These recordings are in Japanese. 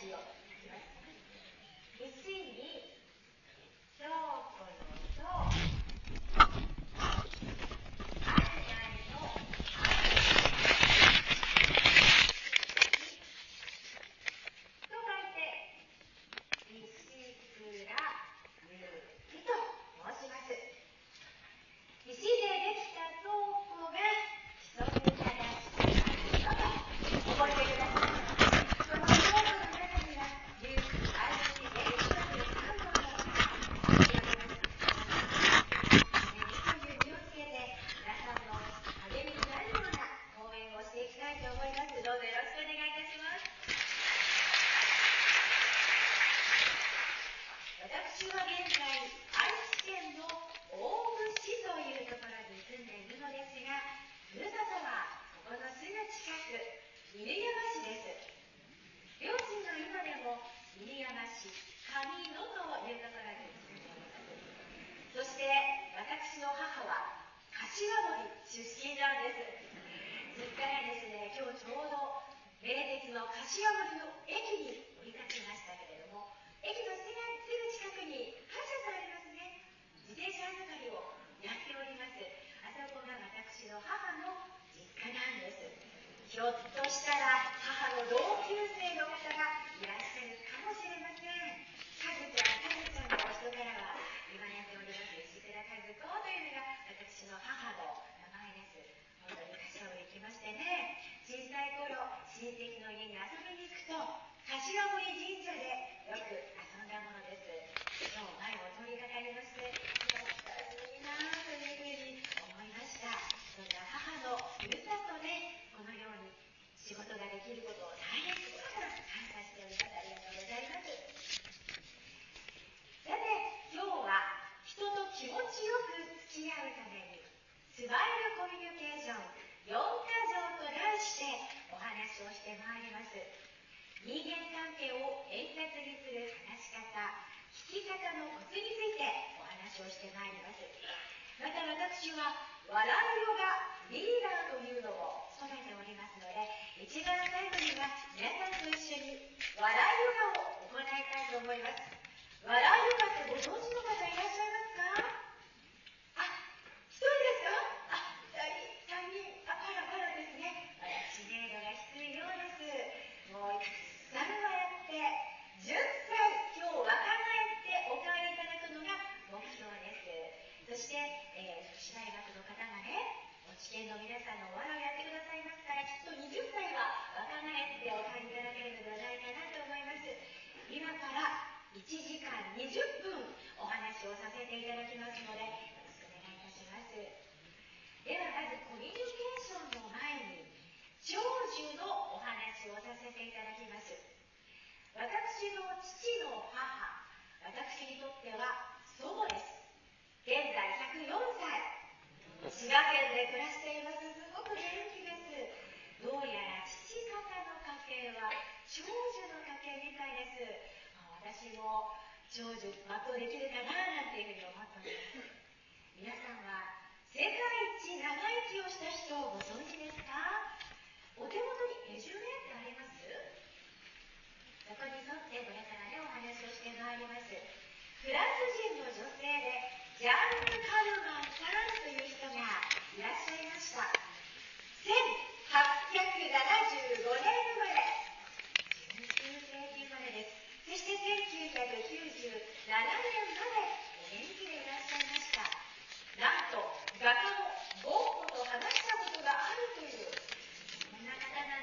をいきます。石に倉庫のと海外のと書いて石倉ゆきと申します。石でできた倉庫が規則正しいと覚えてください。その倉庫の中には有機 IC 原子力3本の入っております。そういう気をつけて皆さんの励みになるような講演をしていきたいと思います。どうぞよろしくお願いいたします。私は現在愛知県の大府市というところに住んでいるのですが、ふるさとはここのすぐ近く犬山市です。両親の今でも犬山市上野というところに住んでいます。そして私の母は柏森出身なんです。実家がですね、今日ちょうど名鉄の柏森の駅に降り立ちましたけれども、駅のすぐ近くに歯医者さんありますね。自転車預かりをやっております。あそこが私の母の実家なんです。ひょっとしたら母の同級生の方がいらっしゃるかもしれません。かずちゃんと人からは言われております。石倉和子というのが私の母の名前です。本当に柏森行きましてね、小さい頃親戚の家に遊びに行くと柏森神社でよく遊んだものです。今日前を通りがかりまして、懐かしいなというふうに思いました。そんな母のふるさとでこのように仕事ができることを大変心から感謝しております。ありがとうございます。さて、今日は人と気持ちよく付き合うためにスマイルコミュニケーション4か条と題してお話をしてまいります。人間関係を円滑にする話し方、聞き方のコツについてお話をしてまいります。また私は笑いヨガリーダーというのを務めておりますので、一番最後には皆さんと一緒に笑いヨガを行いたいと思います。笑いヨガってご存知の方いらっしゃいますか？一人ですか？二人、パラですね。知名度が低いようです。もうたくさん笑って10歳今日若返ってお帰りいただくのが目標です。そして、福祉大学の方がね、お知見の皆さんのお笑いをやってくださいますから、きっと20歳は若返ってお帰りいただけるのではないかなと思います。今から1時間20分お話をさせていただきますので、よろしくお願いいたします。ではまずコミュニケーションの前に長寿のお話をさせていただきます。私の父の母、私にとっては祖母です。現在104歳、滋賀県で暮らしています。すごく元気です。どうやら父方の家系は長寿の家系みたいです。私も長寿全うできるかななんていうふうに思っております。皆さんは世界一長生きをした人をご存知ですか？お手元にレジュメってあります？そこに沿ってこれからねお話をしてまいります。フランス人の女性でジャンヌ・カルマンさんという人がいらっしゃいました。1875年生まれ、19世紀生まれです。そして1997年までお元気でいらっしゃいました。なんと画家のゴッホと話したことがあるというそんな方なん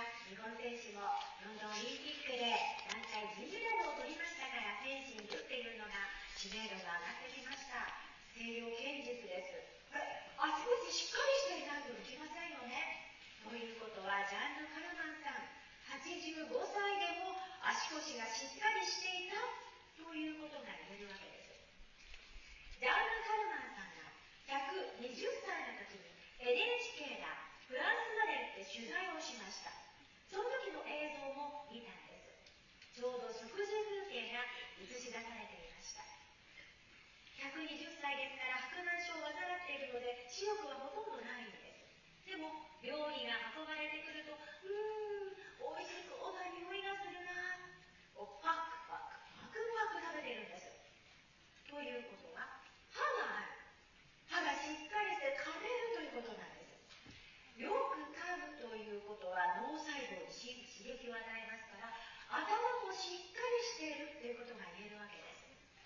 日本選手もロンドンオリンピックで団体銀メダルを取りましたから、フェンシングっていうのが知名度が上がってきました。清涼堅実です。これ、足腰しっかりしていないといけませんよね。ということは、ジャンヌ・カルマンさん、85歳でも足腰がしっかりしていたということが言えるわけです。ジャンヌ・カルマンさんが120歳の時に NHK がフランスまで行って取材をしました。その時の映像も見たんです。ちょうど食事風景が映し出されていました。120歳ですから白内障を患っているので視力はほとんどないんです。でも料理が運ばれてくると、美味しそうな匂いがするなをパクパクパクパク食べているんです。ということは、歯がある、歯がしっかりして噛めるということなんです。よく噛むということは脳細胞に刺激を与えますから、頭もしっかりしているということが言えるわけです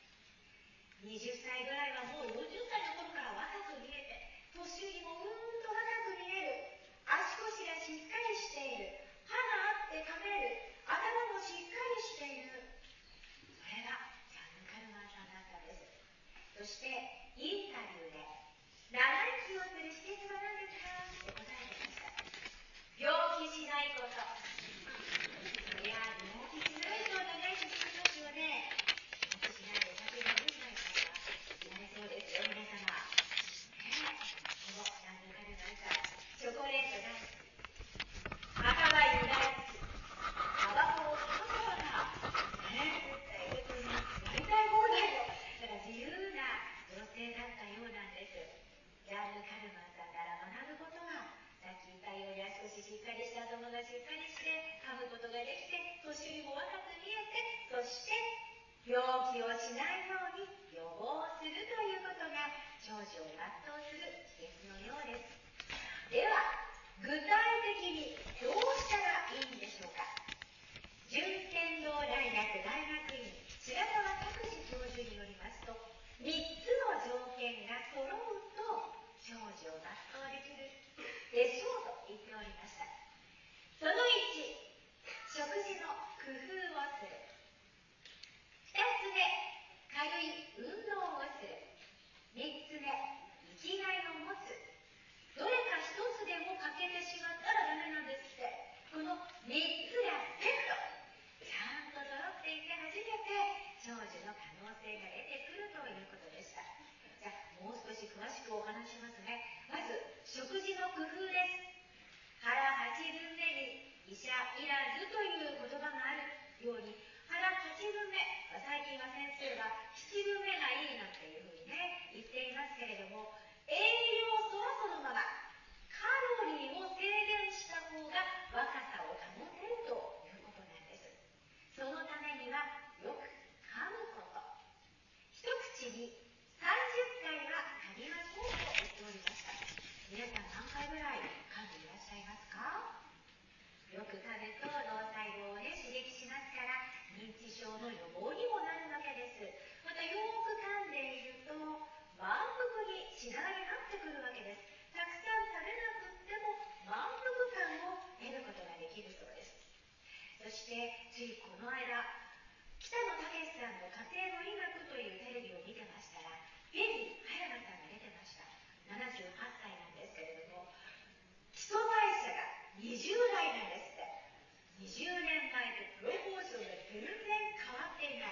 。20歳ぐらいはもう40歳の頃から若く見えて、年寄りもと若く見える、足腰がしっかりしている、歯があって噛める、頭もしっかりしている、それがジャンヌ・カルマンさんだったんです。そしてインタビューで長生きをする秘訣は何ですかって答えてました。病気しないこと。そりゃ病気しないと長生きしますよね。病気しないで150歳からはなれそうですよ、皆様。このジャンヌ・カルマンさん、チョコレート大好き、赤ワイン大好き、タバコをたばたば吸っているというやりたい放題のだから自由な女性だったようなんです。ジャンヌ・カルマンさんから学ぶことは、さっき言ったように足腰しっかりして頭がしっかりして噛むことができて年寄りも若く見えて、そして病気をしないように予防するということが長寿を全うする秘訣のようです。では具体的にどうしたらいいんでしょうか。順天堂大学大学院白川拓司教授によりますと、3つの条件が揃うと長寿を全うできるでしょうと言っておりました。その1、食事の工夫をする。2つ目、軽い運動をする。3つ目、生きがいを持つ。どれか1つでも欠けてしまったらダメなんですって。この3つがセット、ちゃんと揃っていて初めて長寿の可能性が出てくるということでした。じゃあもう少し詳しくお話しますね。まず食事の工夫です。腹8分目に医者いらずという言葉があるように、腹8分目、最近は先生は7分目がいいなんていうふうにね言っていますけれども、栄養素はそのまま、カロリーを制限した方が若さを保てるということなんです。そのためにはよく噛むこと。一口に30回は噛みましょうと言っておりました。皆さん何回ぐらい噛んでいらっしゃいますか？よく噛むと脳細胞をね刺激しますから、認知症の予防にもなるわけです。またよく噛んでいると満腹にしながらになってくるわけです。たくさん食べなくっても満腹感を得ることができるそうです。そしてついこの間、北野武さんの家庭の医学というテレビを見てましたら、ゲリ葉山さんが出てました。78歳なんですけれども、基礎代謝が20代なんですって。20年前とプロポーションが全然変わっていない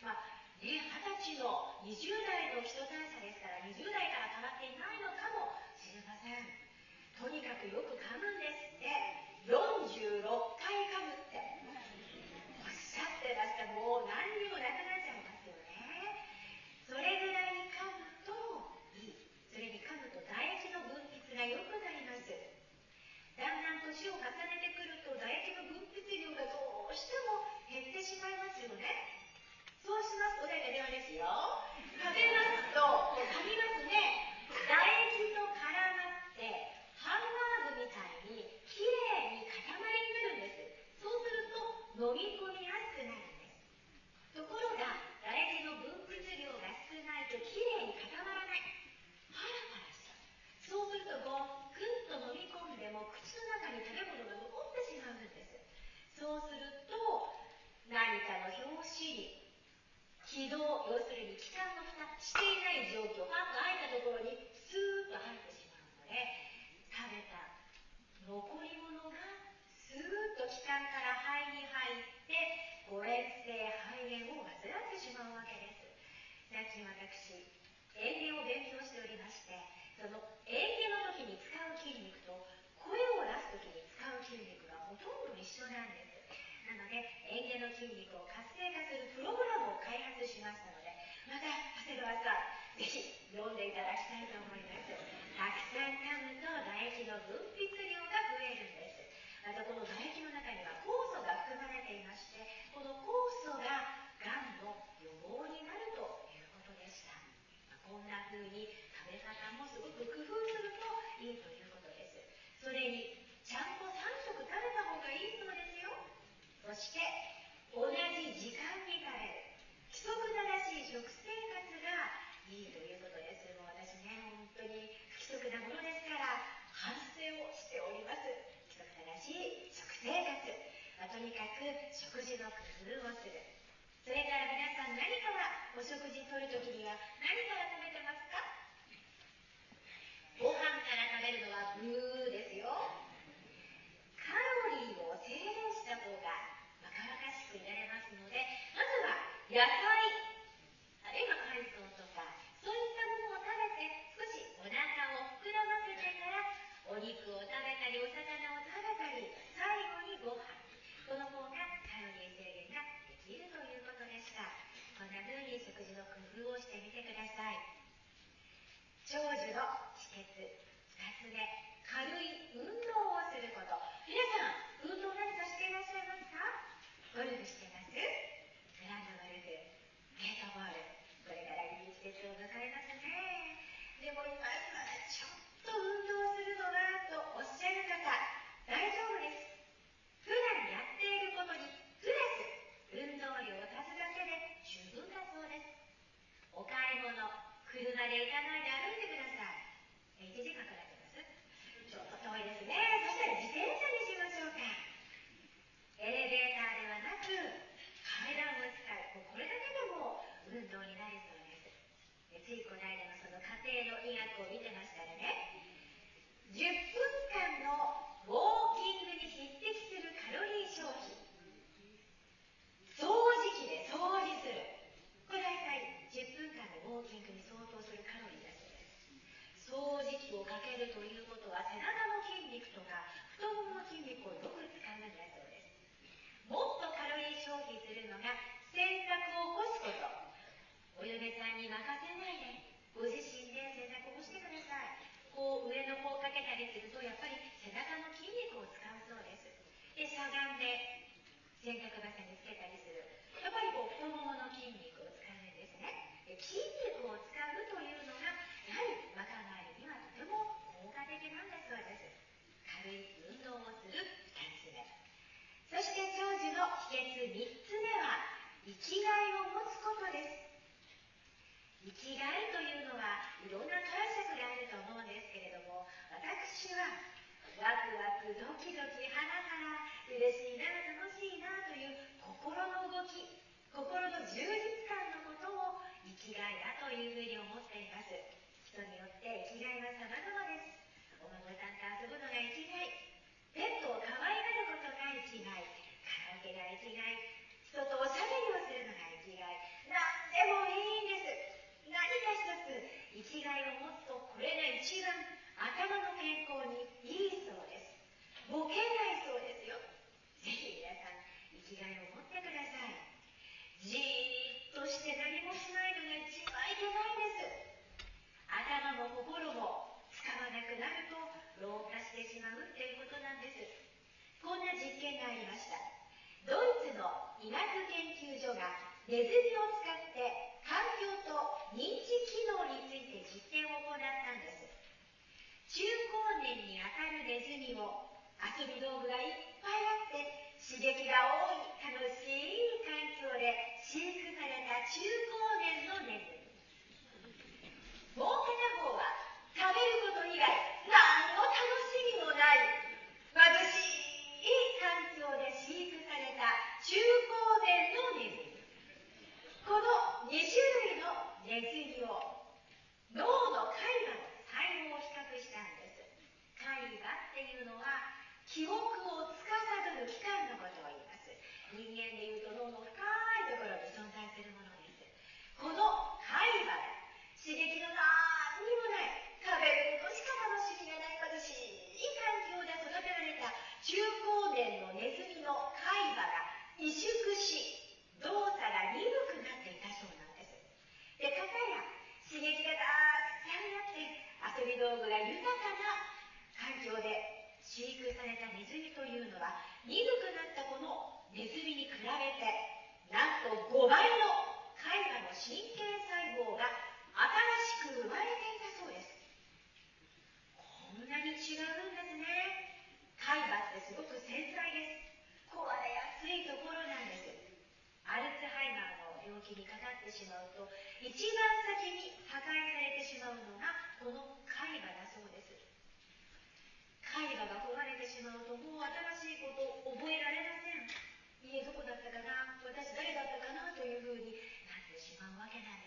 。20歳の20代の基礎代謝ですから、20代から変わっていないのかもしれません。とにかくよく噛むんですって。46回噛むっておっしゃってました。もう何にもなくなっちゃいますよね。それぐらい噛むといい。それに噛むと唾液の分泌が良くなります。だんだん年を重ねてくると唾液の分泌量がどうしても減ってしまいますよね。そうしますと、電話ですよ。食べますと、噛みますね。唾液と絡まってハンバーグみたいにきれいに塊になるんです。そうすると飲み込みやすくなるんです。ところが唾液の分泌量が少ないときれいに固まらない。パラパラしちゃう。そうするとごくんと飲み込んでも口の中に食べ物が残ってしまうんです。 お食事とるときには何から食べてますか？ご飯から食べるのはブーですよ。カロリーを制限した方が若々しくいられますので、まずは野菜、あるいは海藻とか、そういったものを食べて少しお腹を膨らませてからお肉を食べたりお魚を食べたり、最後にご飯、この方がカロリー制限ができるということでした。こんな風に食事の工夫をしてみてください。長寿の秘訣、2つ目、軽い運動をすること。皆さん、運動何かしていらっしゃいますか？ゴルフしてます？グランドゴルフ、ゲートボール、これからいい季節を迎えますね。でも今ちょっと運動するのはとおっしゃる方、大丈夫です。普段やっていることにプラス運動量を足すだけで十分だそうです。お買い物、車で行かないで歩いてください。1時間かかってます？ちょっと遠いですね。そしたら自転車にしましょうか。エレベーターではなく階段を使う、これだけでも運動になるそうです。ついこの間のその家庭の医学を見てましたらね、10分間のウォーキングに匹敵するカロリー消費、掃除機で掃除する、これ大体10分間のウォーキングに相当するカロリーだそうです。掃除機をかけるということは背中の筋肉とか太ももの筋肉をよく使うんだそうです。もっとカロリー消費するのが洗濯を干すこと。お嫁さんに任せないでご自身で洗濯をしてください。こう上の方をかけたりするとやっぱり背中の筋肉を使うそうです。で、しゃがんで洗濯バサミつけたりする。やっぱり太ももの筋肉を使うんですね。で、筋肉を使うというのがやはり若返りにはとても効果的なんだそうです。軽い運動をする2つ目。そして長寿の秘訣3つ目は生きがいを持つことです。生きがいというのはいろんな解釈があると思うんですけれども、私はワクワクドキドキハラハラ嬉しいな楽しいなという心の動き、心の充実感のことを生きがいだというふうに思っています。人によって生きがいは様々です。お孫さんと遊ぶのが生きがい、ペットを可愛がることが生きがい、カラオケが生きがい、人とおしゃべりをするのが生きがい、何でもいいんです。何か一つ生きがいを持つとこれが一番頭の健康にいいそうです。ボケないそうですよ。ぜひ皆さん生きがいを持ってください。じーっとして何もしないのが一番いけないんです。頭も心も使わなくなると老化してしまうっていうことなんです。こんな実験がありました。ドイツの医学研究所がネズミを使って環境と認知機能について実験を行ったんです。中高年にあたるネズミを遊び道具がいっぱいあって刺激が多い楽しい環境で飼育された中高年のネズミ、もう片方は食べること以外何の楽しみもない貧しい環境で飼育された中高年のネズミ、この2種類のネズミを脳の海馬の細胞を比較したんです。海馬っていうのは記憶を司る器官のことを言います。人間でいうと脳の深いところに存在するものです。この海馬が刺激の何にもない食べることしか楽しみがない貧しい環境で育てられた中高年のネズミの海馬が萎縮し動作が鈍くなっていたそうなんです。で、かたや刺激がたくさんあって遊び道具が豊かな環境で飼育されたネズミというのは鈍くなったこのネズミに比べてなんと5倍の海馬の神経細胞が新しく生まれていたそうです。こんなに違うんですね。海馬ってすごく繊細です。壊れやすいところなんです。アルツハイマーの病気にかかってしまうと一番先に破壊されてしまうのがこの海馬だそうです。海馬が壊れてしまうともう新しいことを覚えられません。家どこだったかな、私誰だったかなというふうになってしまうわけなん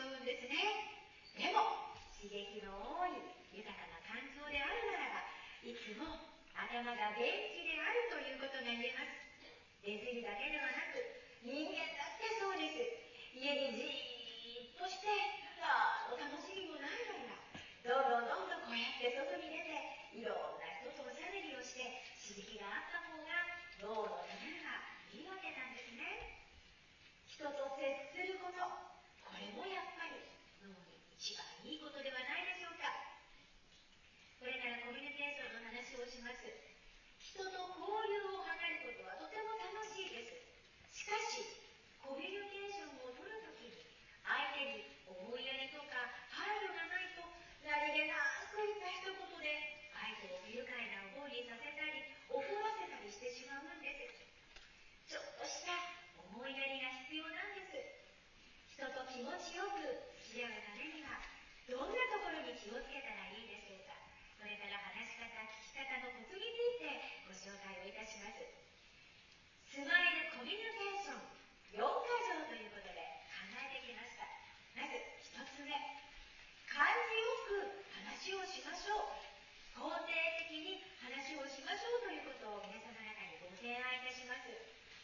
うんですね。でも刺激の多い豊かな環境であるならば、いつも頭が元気であるということが言えます。ネズミだけではなく人間だってそうです。家にじーっとして楽しみもないのにはどんどんこうやって外に出ていろんな人とおしゃべりをして刺激があった方が脳のためにはいいわけなんですね。人と接すること、これもやっぱり脳に一番いいことではないでしょうか。これからコミュニケーションの話をします。人と交流を図ることはとても楽しいです。しかしコミュニケーションを取るときに相手に思いやりとか配慮がないと、何気なく言った一言で相手を不愉快な思いにさせたり怒らせたりしてしまうんです。ちょっとした思いやりが必要なんです。人と気持ちよく付き合うためにはどんなところに気をつけたらいいでしょうか。これから話し方、聞き方のコツについてご紹介をいたします。スマイルコミュニケーション4か条ということで考えてきました。まず1つ目、感じよく話をしましょう。肯定的に話をしましょうということを皆様方にご提案いたします。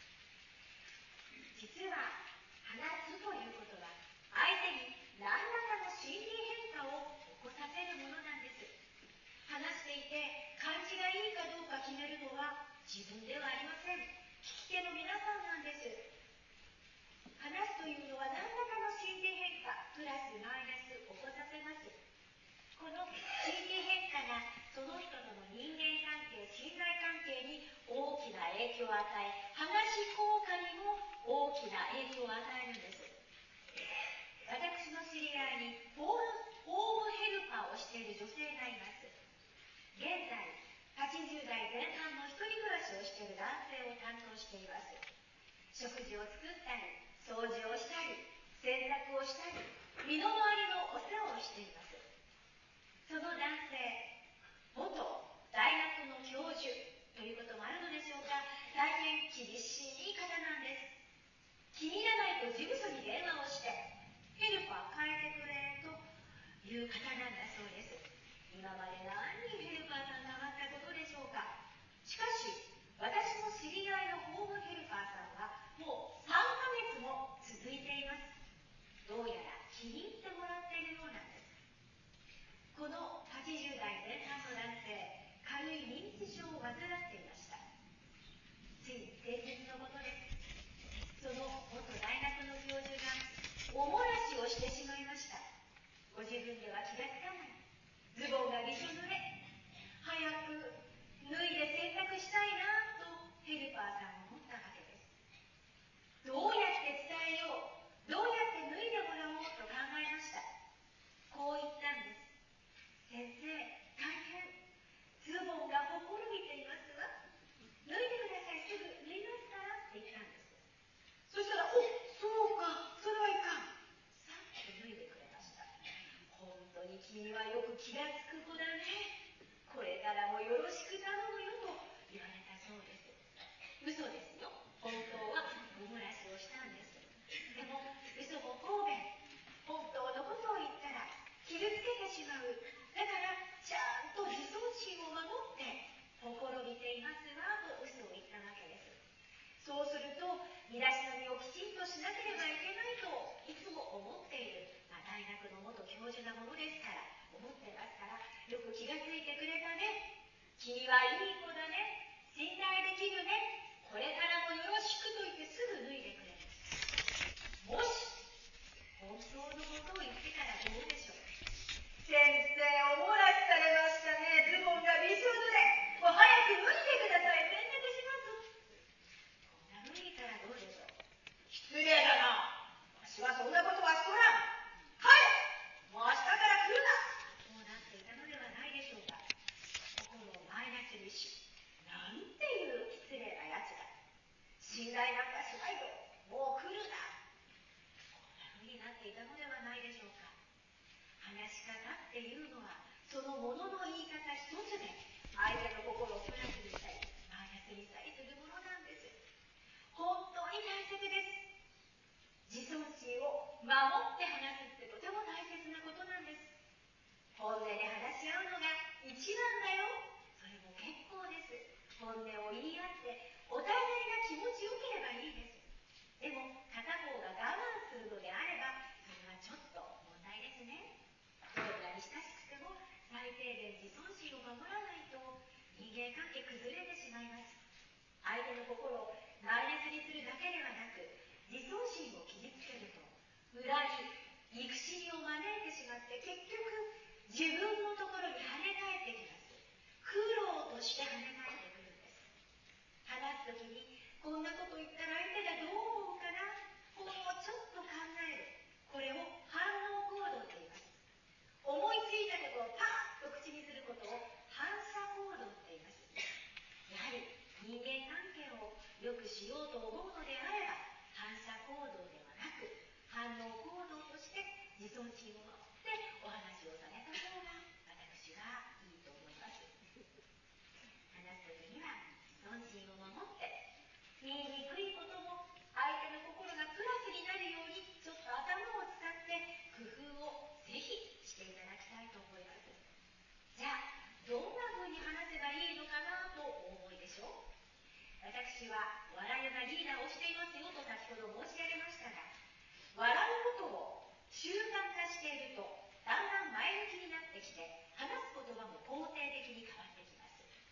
実は話すということは相手に何らかの心理変化を起こさせるものなんです。話していて感じがいいかどうか決めるのは自分ではありません。聞き手の皆さんなんです。話すというのは何らかの心理変化、プラスマイナス起こさせます。この心理変化がその人との人間関係、信頼関係に大きな影響を与え、話効果にも大きな影響を与えるんです。私の知り合いにホームヘルパーをしている女性がいます。現在80代前半の一人暮らしをしている男性を担当しています。食事を作ったり、掃除をしたり、洗濯をしたり、身の回りのお世話をしています。その男性、元大学の教授ということもあるのでしょうか、大変厳しい方なんです。気に入らないと事務所に電話をして、ヘルパー変えてくれという方なんだそうです。今まで何人ヘルパーさんが変わったことでしょうか。しかし、私の知り合いのホームヘルパーさんはもう3ヶ月も続いています。どうやら気に入ってもらっているようなんです。この80代前半の男性、軽い認知症を患っていました。つい先日のことです。その元大学の教授がお漏らしをしてしまいました。ご自分では気がつかない。ズボンがびしょ濡れ。早く脱いで洗濯したいなとヘルパーさんは思ったわけです。どうやって伝えよう、どうやって脱いでもらおうと考えました。こう言ったんです。先生、大変ズボンがほころびていますわ。脱いでください、すぐ脱いますからって言ったんです。そしたら、そうか、それはいかん。さっと脱いでくれました。本当に君はよく気がつく子だね。これからもよろしく頼むよと言われたそうです。嘘ですよ。本当はお漏らしをしたんです。でも嘘も方便。本当のことを言ったら傷つけてしまう。だからちゃんと自尊心を守ってほころびていますわと嘘を言ったわけです。そうすると身だしなみをきちんとしなければいけないといつも思っている、大学の元教授なものですから、思ってますから、よく気がついてくれたね。君はいい子だね。信頼できるね。これからもよろしくと言ってすぐ脱いでくれます。もし本当のことを言ってたらどうでしょう。先生、お漏らしされましたね。ズボンがびしょ濡れ。もう早く脱いでください。洗濯します。こんな風に言ったらどうでしょう。失礼だな。私はそんなことはしとらん。 間関係崩れてしまいます。相手の心をマイナスにするだけではなく、自尊心を傷つけると、裏に憎しみを招いてしまって、結局自分のところに跳ね返ってきます。苦労として跳ね返ってくるんです。話すときに、こんなこと言ったら相手がどう思うかな、ほんのちょっと考える。これを反応行動と言います。思いついたことをパッと口にすることを反射行動と言います。やはり人間関係を良くしようと思うのであれば、反射行動ではなく、反応行動として自尊心を持ってお話をされた方が私はいいと思います。話す時には自尊心を守って、言いにくいことも相手の心がプラスになるようにちょっと頭を使って工夫をぜひしていただきたいと思います。じゃあどんな風に話せばいいのかなとお思いでしょう。私は笑いがリーダーをしていますよと先ほど申し上げましたが、笑うことを習慣化しているとだんだん前向きになってきて、話す言葉も肯定的に変わってきます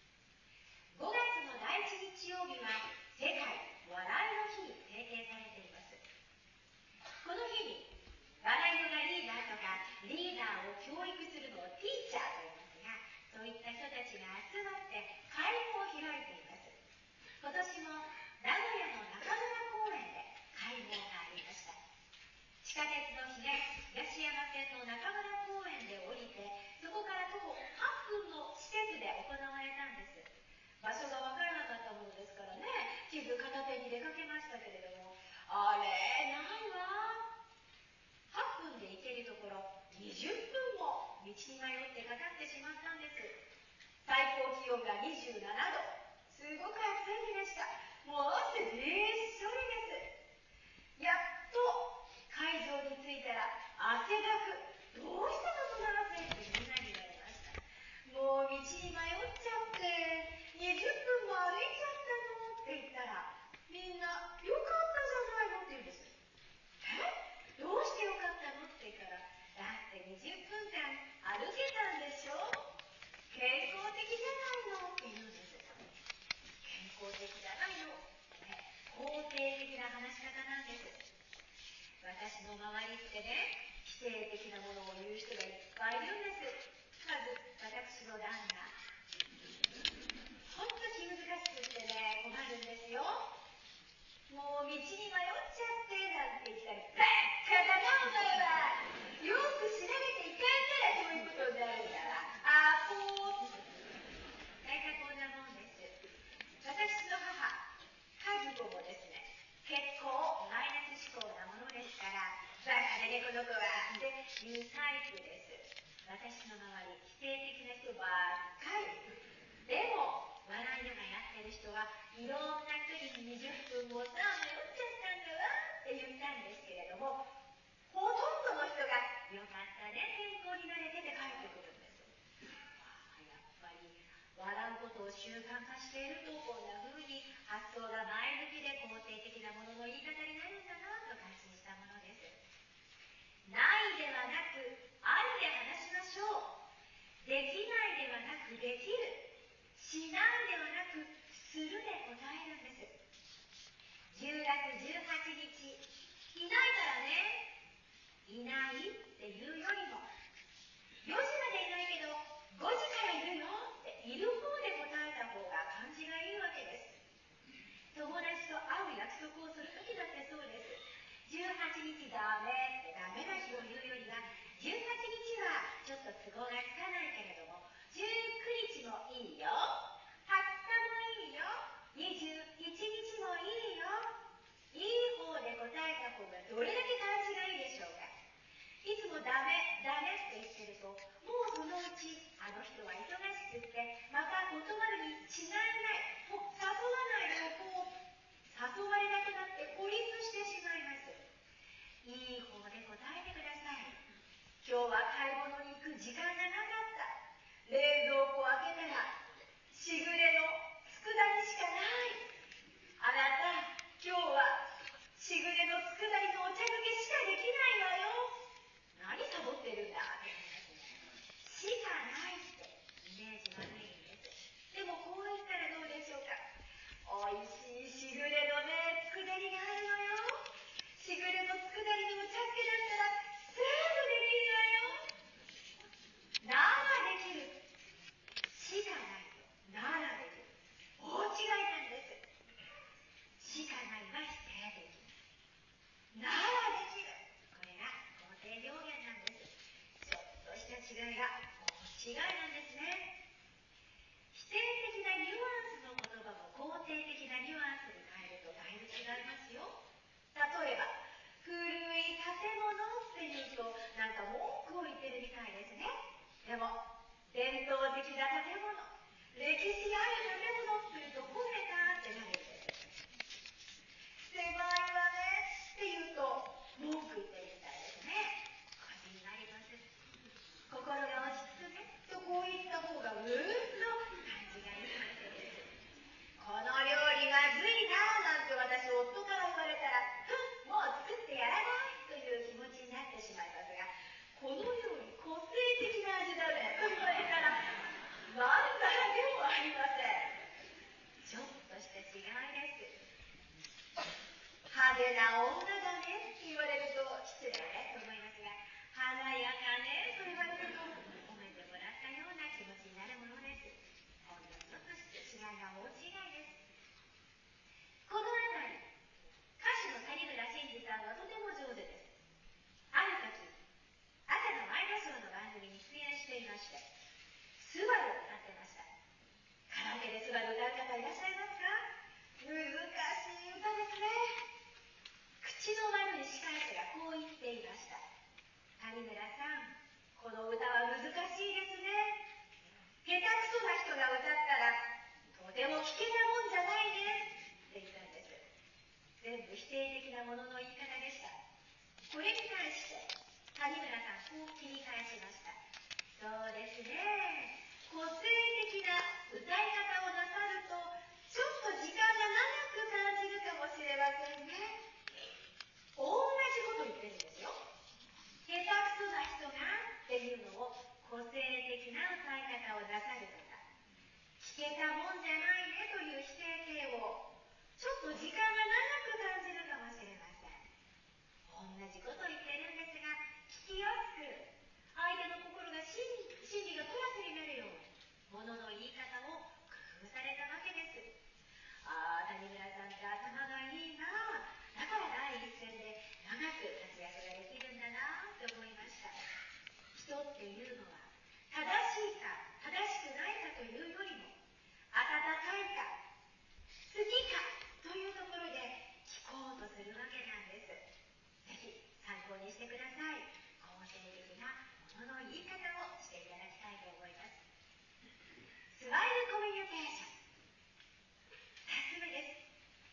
。5月の第1日曜日は世界笑いの日に制定されています。この日に笑いヨガリーダーとかリーダーを教育するのをティーチャーと言いますが、そういった人たちが集まって会合を開いています。今年も名古屋の中村公園で会合がありました。地下鉄の東山線の中村公園で降りて、そこから徒歩8分の施設で行われたんです。場所が分からなかったものですからね、地図片手に出かけましたけれども、あれないわ、8分で行けるところ20分も道に迷ってかかってしまったんです。最高気温が27度、すごく暑い日でした。もう汗びっしょりです。やっと会場に着いたら汗だく、どうしたのその汗ってみんなに言われました。もう道に迷っちゃって20分も歩いちゃったのって言ったら、みんなよかったじゃないのって言うんです。どうしてよかったのって言ったら、だって20分間歩けたんでしょ、健康的じゃないのって言うんです。健康的じゃないの、肯定的な話し方なんです。私の周りってね、否定的なものを言う人がいっぱいいるんです。まず私の旦那、ほんと気難しくってね、困るんですよ。もう道に迷っちゃってなんて言ったら、バカだなお前は、よく調べていかんからそういうことになるんだわ、あーぽー。大体こんなもんです。私の母和子もですね、結構マイナス思考なものですから、バカでねこの子はっていうタイプです。私の周り否定的な人ばっかり。でも笑いヨガやってる人はいろんな人に20分もさ迷っちゃったんだわって言ったんですけれども、ほとんどの人がよかったね、健康になれてて帰ってくるんです。やっぱり笑うことを習慣化していると、こんな風に発想が前向きで肯定的なものの言い方になるんだなと感心したものです。ないではなくありで話しましょう。できないではなくできる、しないではなくするで答えるんです。10月18日、いないからね、いないっていうよりも、4時までいないけど5時からいるよっている方で答えた方が感じがいいわけです。友達と会う約束をするときだってそうです。18日ダメってダメな日を言うよりは、18日はちょっと都合がつかないけれども19日もいいよ、20日もいいよ、21日もいいよ、いい方で答えた方がどれだけ感じがいいでしょうか。いつもダメダメって言ってると、もうそのうちあの人は忙しくってまた断るに違いない、もう誘わないとこう誘われなくなって孤立してしまいます。いい方で答えてください。今日は買い物に行く時間がなかった、冷蔵庫を開けたらしぐれの佃煮しかない、あなた今日はしぐれの佃煮のお茶漬けしかできないわよ、何サボってるんだって話ですね。しかないってイメージ悪いんです。でもこう違いが違いなんですね。否定的なニュアンスの言葉も肯定的なニュアンスに変えるとだいぶ違いますよ。例えば、古い建物っていうとなんか文句を言ってるみたいですね。でも、伝統的な建物、歴史ある建物っていうとこれだってなるんです。狭いわねっていうと文句言ってるみたいですね。個人になります。心が落ち着くねとこういった方がうんと感じがいいわけです。この料理まずいななんて私夫から言われたらもう作ってやらないという気持ちになってしまいますが、このように個性的な味だねと言われたらなんだらでもありません。ちょっとした違いです。派手な女だねって言われると失礼ねと思いますが、華やかねと言われると褒めてもらったような気持ちになるものです。ほんのちょっとした違いが大違いです。このあたり、歌手の谷村新司さんはとても上手です。ある時、朝のワイドショーの番組に出演していまして、スバルを歌ってました。カラオケでスバル歌う方いらっしゃいますか？難しい歌ですね。口の丸い司会者がこう言っていました。谷村さん、この歌は難しいですね。下手くそな人が歌ったらとても聞けたもんじゃないねって言ったんです。全部否定的なものの言い方でした。これに対して谷村さんこう切り返しました。そうですね、個性的な歌い方をなさるとちょっと時間が長く感じるかもしれませんね。同じこと言ってるんですよ。下手くそな人がっていうのを個性的な歌い方をなさる方、聞けたもんじゃないねという否定形をちょっと時間が長く感じるかもしれません。同じこと言ってるんですが、聞きやすく相手の心が心理がプラスになるようにものの言い方を工夫されたわけです。ああ、谷村さんって頭がいいな、だから第一線で長く活躍ができるんだなと思いました。人っていうのは正しいか正しくないかというよりも温かいか好きかというところで聞こうとするわけなんです。ぜひ参考にしてください。肯定的なものの言い方をしていただきたいと思います。スマイルコミュニケーション。2つ目です。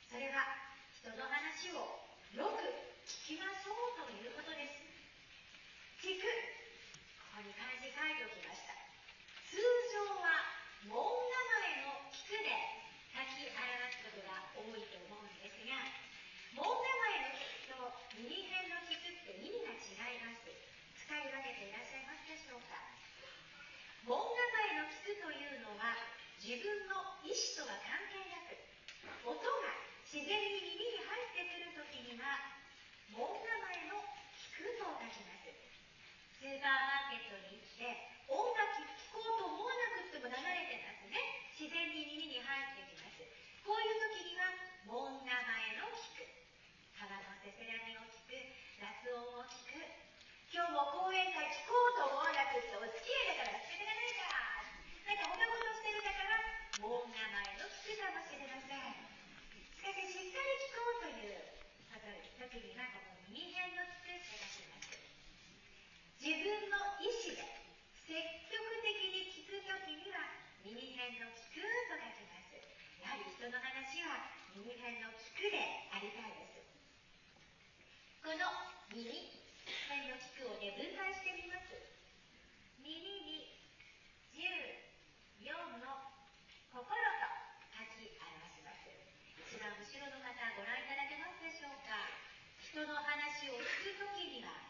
それは人の話をよく聞きましょうということです。聞く。ここに漢字書いておきました。通常は門構えの聞くで書き表すことが多いと思うんですが、門構えの聞くと耳辺の聞くって意味が違います。使い分けていらっしゃいますでしょうか？門構えの聞くというのは自分の意思とは関係なく音が自然に耳に入ってくるときには門構えの聞くと書きます。スーパーマーケットに行って音楽聴こうと思わなくても流れてますね。自然に耳に入ってきます。こういう時には門構えの聞く、川のせせらぎを聞く、雑音を聞く、今日も講演会聞こうと思わなくてお付き合いだから仕方がないか、なんか他事してるだから門構えの聞くかもしれません。しかししっかり聞こうという時にはこの耳辺の聞くと書きます。自分の意思で積極的に聞くときには耳辺の聞くと書きます。やはり人の話は耳辺の聞くでありたいです。この耳辺の聞くをね、分解してみます。耳に14の心と書き表します。一番後ろの方ご覧いただけますでしょうか？人の話を聞くときには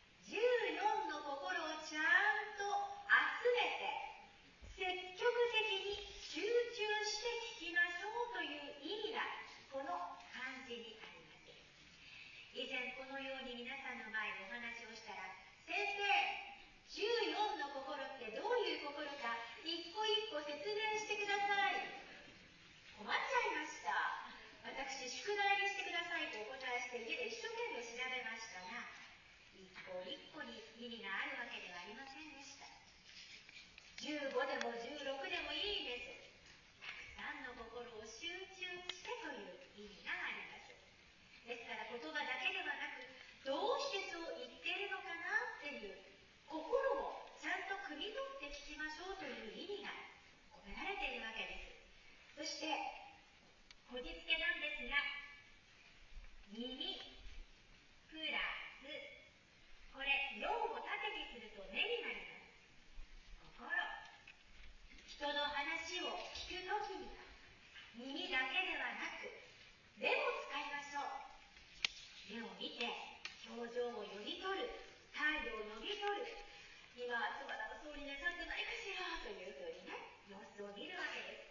14の心をちゃんと集めて積極的に集中して聞きましょうという意味がこの漢字にあります。以前このように皆さんの前でお話をしたら、先生、 15でも16でもいいです。たくさんの心を集中してという意味があります。ですから言葉だけではなく、どうしてそう言っているのかなっていう心をちゃんと汲み取って聞きましょうという意味が込められているわけです。そしてこじつけなんですが、耳プラス、これ用を縦にすると目になります。心。人の話を聞くときには耳だけではなく目も使いましょう。目を見て表情を読み取る、態度を読み取る、今つばらの総理なさってないかしらというふうにね、様子を見るわけです。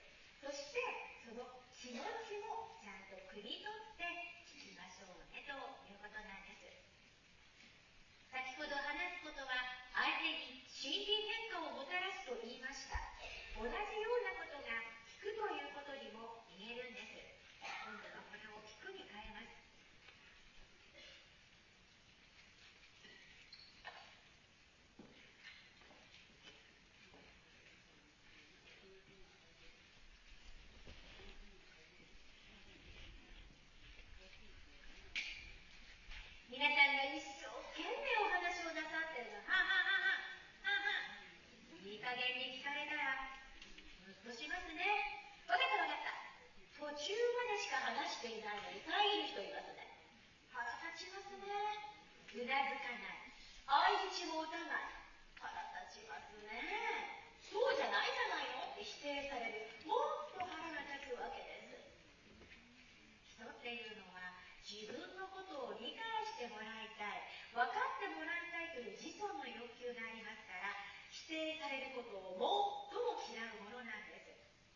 そしてその気持ちもちゃんと汲み取って聞きましょうねということなんです。先ほど話すことは相手に心理変化をもたらすと言いました。同じようなことが聞くということにも言えるんです。今度はこれを聞くに変えます。皆さんが一生懸命お話をなさってるの、はははははは、いい加減に聞かれたらムッとしますね。わかったわかった。途中までしか話していないのに遮る人いますね。腹立ちますね。うなずかない。相槌も打たない。腹立ちますね。そうじゃないじゃないのって否定される。もっと腹が立つわけです。人っていうのは自分のことを理解してもらいたい、分かってもらいたいという自尊の欲求がありますから、否定されることを最も嫌うものなんです。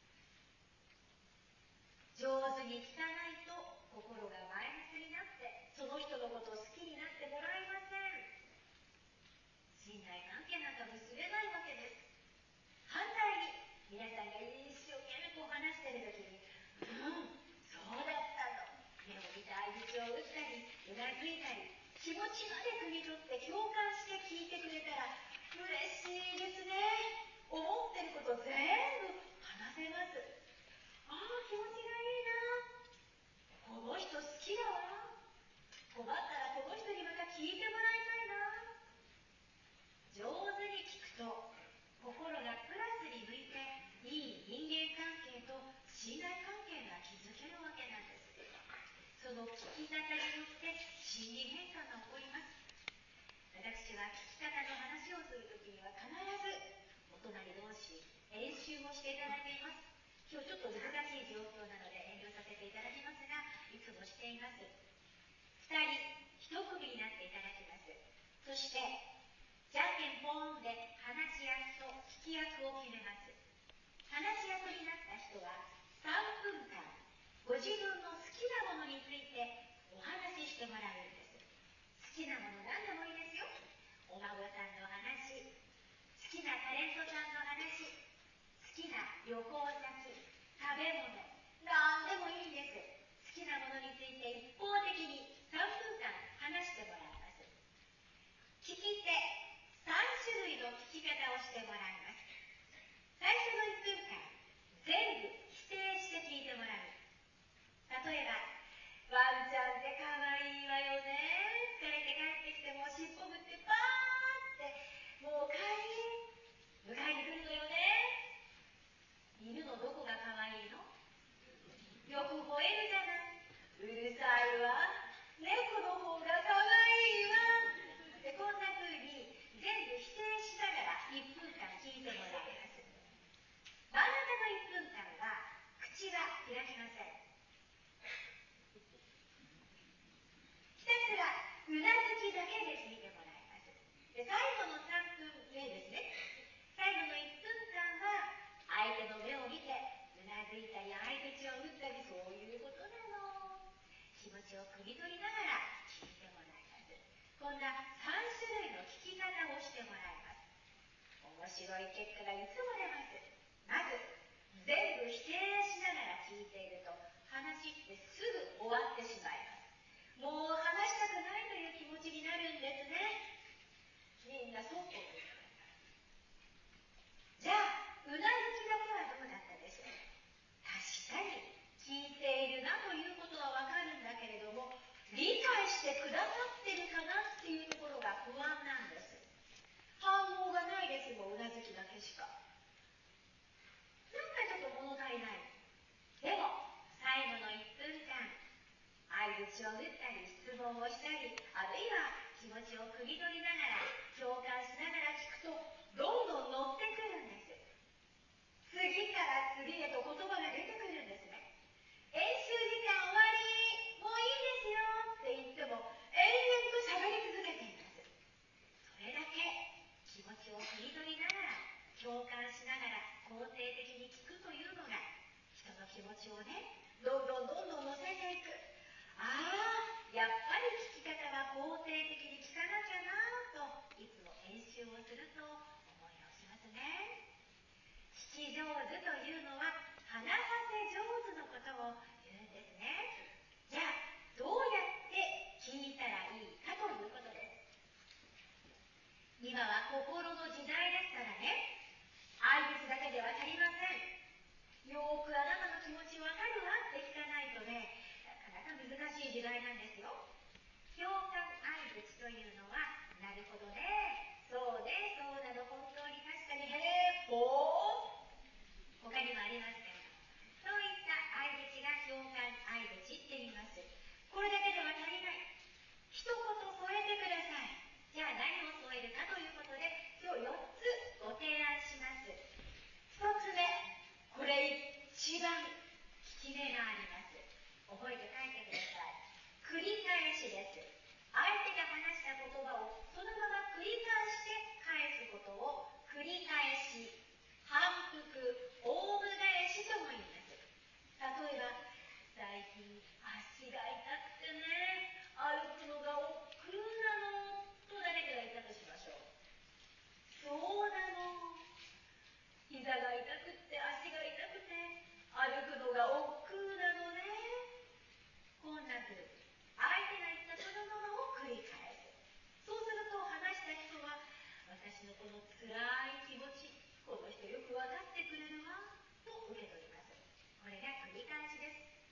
上手に聞かないと心がマイナスになって、その人のことを好きになってもらえません。信頼関係なんか結べないわけです。反対に皆さんが一生懸命こう話してる時に、そうだったの、目を見て相槌を打ったりうなずいたり、気持ちまで汲み取って共感して聞いてくれたら嬉しいですね。思ってること全部話せます。ああ、気持ちがいいな、この人好きだわ、困ったらこの人にまた聞いてもらいたいな。上手に聞くと心がプラスに向いていい人間関係と信頼関係が築けるわけなんです。その聞き方によって心理変化が起こります。私は聞き方の話をするときには必ずお隣同士練習をしていただいています。今日ちょっと難しい状況なので遠慮させていただきますが、いつもしています。2人1組になっていただきます。そしてじゃんけんポーンで話し役と聞き役を決めます。話し役になった人は3分間ご自分の好きなものについてお話ししてもらうんです。好きなもの何でもいいですよ。お孫さんの話、好きなタレントさんの話、好きな旅行先、食べ物、何でもいいんです。好きなものについて一方的に3分間話してもらいます。聞き手3種類の聞き方をしてもらいます。最初の1分間、全部否定して聞いてもらう。例えば、ワンちゃんってかわいいわよね。疲れて帰ってきても尻尾振ってパーって、もう帰り、迎えに来るのよね。犬のどこがかわいいの？よく吠えるじゃない。うるさいわ。猫の方がかわいいわ。でこんな風に全部否定しながら1分間聞いてもらいます。真ん中の1分間は口は開きません。ひたすらうなずきだけで聞いてもらいます。で最後の3分目ですね。最後の1分間は相手の目を見てうなずいたり相槌を打ったり、そういうことなの。気持ちを汲み取りながら聞いてもらいます。こんな3種類の聞き方をしてもらいます。面白い結果がいつも出ます。まず全部否定しながら聞いていると話ってすぐ終わってしまいます。もう話したくないという気持ちになるんですね。みんなそうこう言ってます。じゃあしか。なんかちょっと物足りない。でも、最後の1分間、相槌を打ったり、質問をしたり、あるいは気持ちを汲み取りながら、共感しながら聞くと、どんどん乗ってくるんです。次から次へと言葉が出てくるんですね。演習時間終わり、もういいですよって言っても、延々と喋り続けています。それだけ気持ちを汲み取りながら、共感しながら、肯定的に聞くというのが、人の気持ちをね、どんどん乗せていく。やっぱり聞き方は肯定的に聞かなきゃなぁといつも練習をすると思い直しますね。聞き上手というのは話させ上手のことを言うんですね。じゃあどうやって聞いたらいいかということです。今は心の時代ですからね、相槌だけでは足りません。よーくあなたの気持ちわかるわって聞かないとね、なかなか難しい時代なんですよ。共感相槌というのは、なるほどね、そうね、そうなの、本当に確かに、へー、ほー、他にもありますね。そういった相槌が共感相槌って言います。これだけでは足りない。一言添えてください。じゃあ何を添えるかということで、今日4つご提案します。1つ目、これ一番効き目があります。覚えて書いてください。繰り返しです。相手が話した言葉をそのまま繰り返して返すことを繰り返し、反復、オウム返しとも言います。例えば、最近足が痛くてね、歩くのが億劫なのと誰かが言ったとしましょう。そうなの。膝が痛くって足が痛くて歩くのが億劫なのね。こんな風に相手が言ったそのものを繰り返す。そうすると話した人は、私のこの辛い気持ち、この人よく分かってくれるわと受け取ります。これが繰り返しです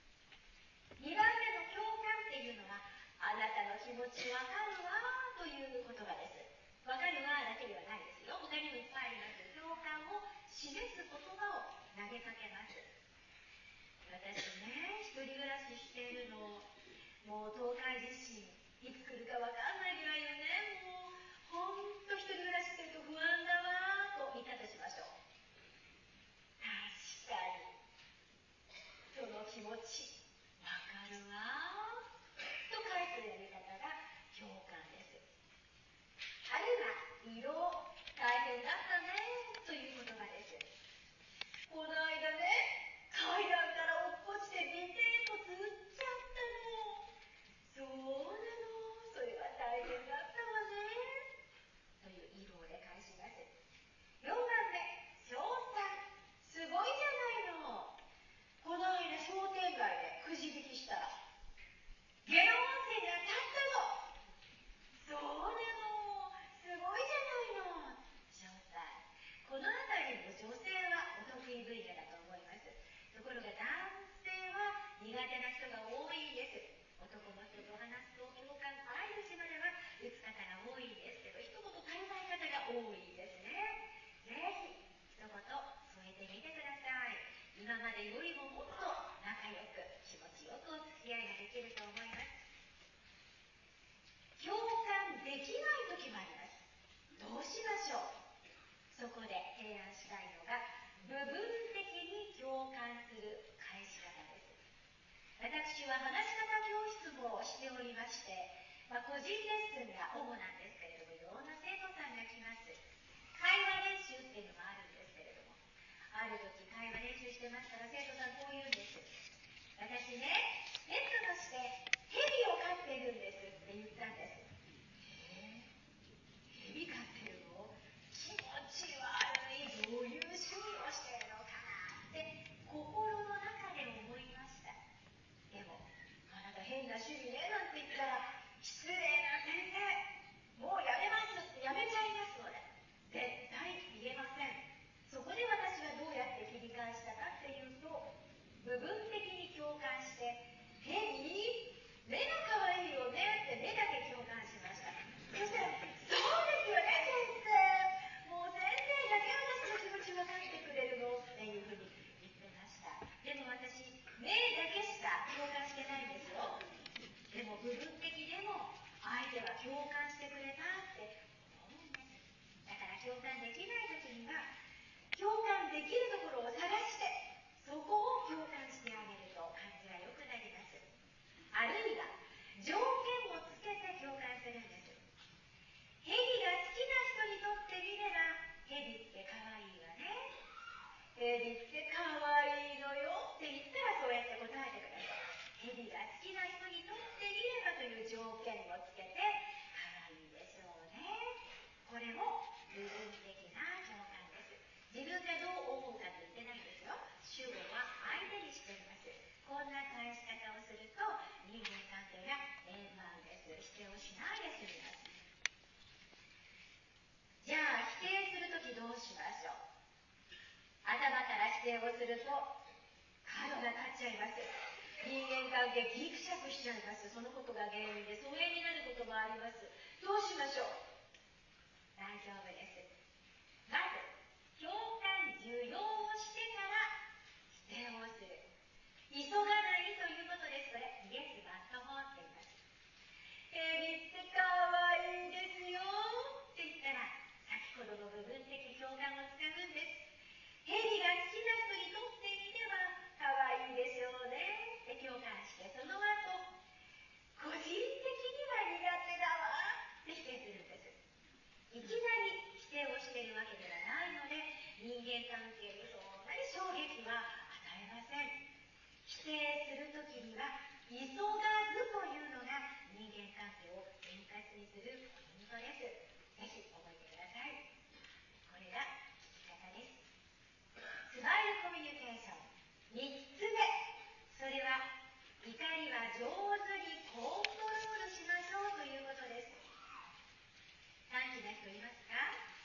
。2番目の共感っていうのは、あなたの気持ち分かるわという言葉です。分かるわだけではないですよ。他にもいっぱいあります。共感を示す言葉を投げかけます。私ね、一人暮らししているの。もう東海地震、いつ来るか分かんないぐらいよね。もう、ほんと一人暮らししてると不安だわと言ったとしましょう。確かに、その気持ち、分かるわと返すやり方が共感です。あるいは、色、大変だったねという言葉です。この間ね、階段から落っこちてビテンとつっちゃったの。そうなの、それは大変だったわねという色で返します。4番目、称賛。すごいじゃないの。この間商店街でくじ引きしたら下呂温泉が当たったの。そうなの、すごいじゃないの。詳細。この辺りの女性はお得意分野だと思います。ところが男性は苦手な人が多いんです。男の人と話すと共感相槌までは打つ方が多いんですけど、一言足りない方が多いですね。ぜひ一言添えてみてください。今までよりももっと仲良く気持ちよくお付き合いができると思います。共感できない時もあります。どうしましょう。そこで提案したいのが、部分的に共感する返し方です。私は話し方教室もしておりまして、個人レッスンが主なんですけれども、いろんな生徒さんが来ます。会話練習っていうのもあるんですけれども、ある時会話練習してましたら生徒さんこう言うんです。私ね、ペットとしてヘビを飼ってるんですって言ったんです。ヘビ飼ってるの？気持ち悪い、どういう趣味をしてるのかなって心の中で思いました。でも、あなた変な趣味ねなんて言ったら、失礼な先生、もうやめますってやめちゃいますので、絶対言えません。そこで私はどうやって切り返したかっていうと、部分的に共感して、ヘビきるところを探して、そこを共感してあげると感じが良くなります。あるいは条件をつけて共感するんです。ヘビが好きな人にとってみれば、ヘビって可愛いわね、ヘビって可愛いのよって言ったら、そうやって答えてください。ヘビが好きな人にとってみればという条件をつけて、可愛いでしょうね。これも部分的な共感です。自分がどう思うかと言ってないんですよ。主語は相手にしています。こんな返し方をすると人間関係が円満です。否定をしないで済みます。じゃあ否定するときどうしましょう。頭から否定をすると角が立っちゃいます。人間関係ギクシャクしちゃいます。そのことが原因で疎遠になることもあります。どうしましょう。大丈夫です。まず共感受容をしてから否定をする。急がないということです。これイエス・バット法って言います。ヘビってかわいいですよって言ったら、先ほどの部分的共感を使うんです。ヘビが好きな人にとってみればかわいいでしょうねって共感して、その後個人的には苦手だわって否定するんです。いきなり否定をしているわけではないので、人間関係にそんなに衝撃は与えません。否定するときには急がずというのが人間関係を円滑にするポイントです。ぜひ覚えてください。これが聞き方です。スマイルコミュニケーション3つ目、それは怒りは上手にコントロールしましょうということです。短気な人いますか？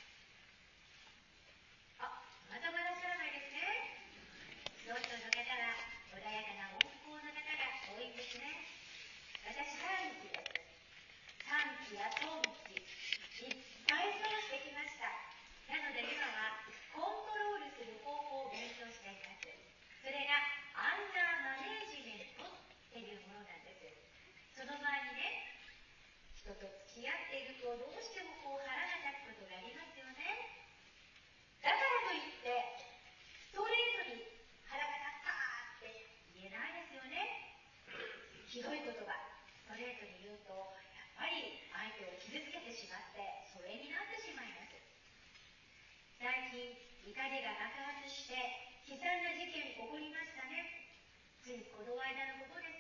またもいらっしゃらないですね。ロットの方は穏やかな温厚な方が多いんですね。私短気です。短気や損気いっぱい損してきました。なので今はコントロールする方法を勉強しています。それがアンガーマネージメントっていうものなんです。その前にね、人と付き合っているとどうしても腹が立つことがありますよね。だからといってストレートに腹が立ったって言えないですよね。ひどい言葉ストレートに言うと、やっぱり相手を傷つけてしまって疎遠になってしまいます。最近怒りが爆発して悲惨な事件起こりましたね。ついこの間のことです